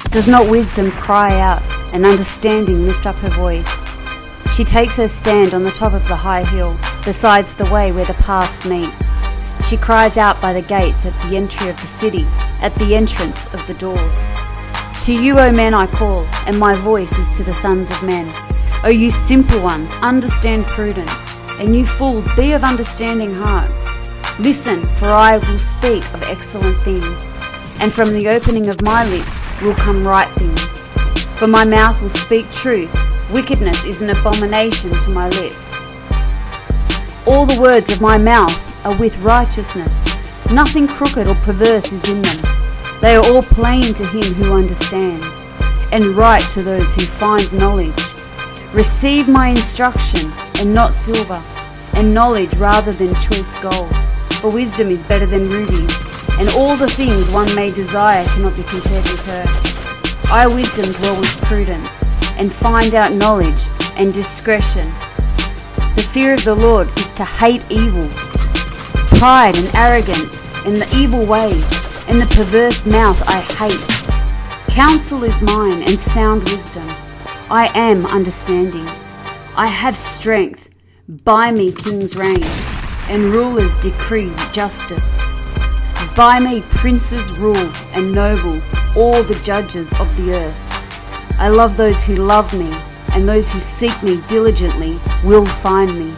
Does not wisdom cry out, and understanding lift up her voice? She takes her stand on the top of the high hill, besides the way where the paths meet. She cries out by the gates at the entry of the city, at the entrance of the doors. To you, O men, I call, and my voice is to the sons of men. O you simple ones, understand prudence, and you fools, be of understanding heart. Listen, for I will speak of excellent things, and from the opening of my lips will come right things. For my mouth will speak truth, wickedness is an abomination to my lips. All the words of my mouth are with righteousness, nothing crooked or perverse is in them. They are all plain to him who understands, and right to those who find knowledge. Receive my instruction, and not silver, and knowledge rather than choice gold. For wisdom is better than rubies, and all the things one may desire cannot be compared with her. I, wisdom, dwell with prudence, and find out knowledge and discretion. The fear of the Lord is to hate evil, pride and arrogance, and the evil way, and the perverse mouth I hate. Counsel is mine, and sound wisdom. I am understanding. I have strength. By me kings reign, and rulers decree justice. By me princes rule, and nobles, all the judges of the earth. I love those who love me, and those who seek me diligently will find me.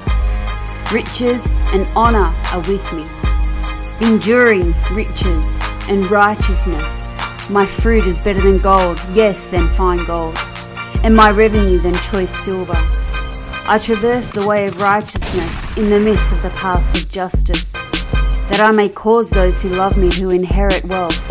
Riches and honour are with me, enduring riches and righteousness. My fruit is better than gold, yes, than fine gold, and my revenue than choice silver. I traverse the way of righteousness in the midst of the paths of justice, that I may cause those who love me to inherit wealth,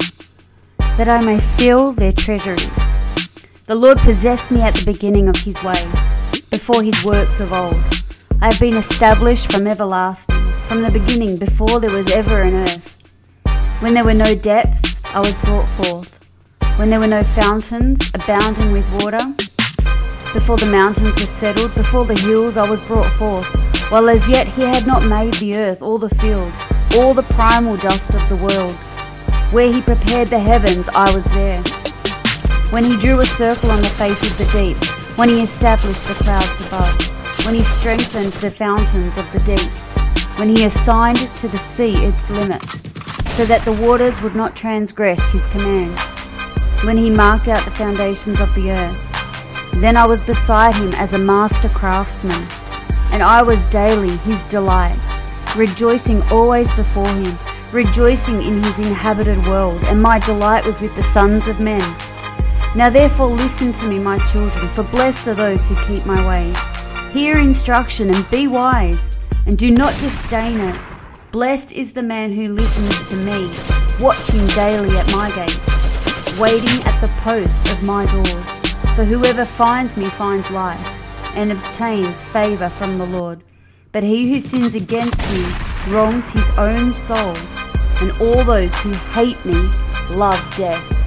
that I may fill their treasuries. The Lord possessed me at the beginning of his way, before his works of old. I have been established from everlasting, from the beginning, before there was ever an earth. When there were no depths, I was brought forth. When there were no fountains abounding with water, before the mountains were settled, before the hills I was brought forth. While as yet he had not made the earth, all the fields, all the primal dust of the world. Where he prepared the heavens, I was there. When he drew a circle on the face of the deep, when he established the clouds above, when he strengthened the fountains of the deep, when he assigned to the sea its limit, so that the waters would not transgress his command, when he marked out the foundations of the earth. Then I was beside him as a master craftsman, and I was daily his delight, rejoicing always before him, rejoicing in his inhabited world, and my delight was with the sons of men. Now therefore listen to me, my children, for blessed are those who keep my ways. Hear instruction and be wise, and do not disdain it. Blessed is the man who listens to me, watching daily at my gates, waiting at the posts of my doors. For whoever finds me finds life, and obtains favour from the Lord. But he who sins against me wrongs his own soul, and all those who hate me love death.